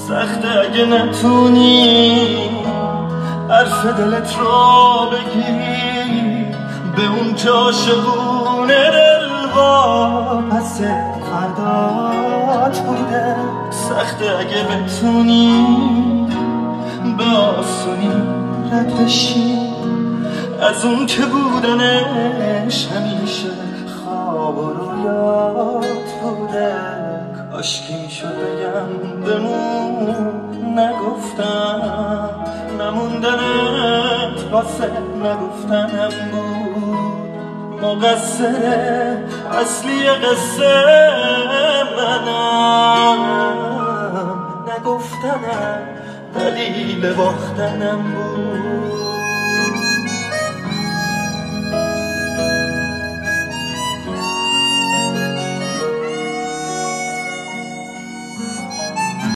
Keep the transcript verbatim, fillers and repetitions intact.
سخته اگه نتونی حرف دلت رو بگی به اون که عاشقونه دل با پس فردات بوده. سخته اگه بتونی به آسونی رد بشی از اون که بودنش همیشه خواب و رویات بوده. کاشکی میشد بگم بمون نگفتم، نموندنت واسه نگفتنم بود. مقصر اصلی قصه منم، نگفتنم دلیل باختنم بود.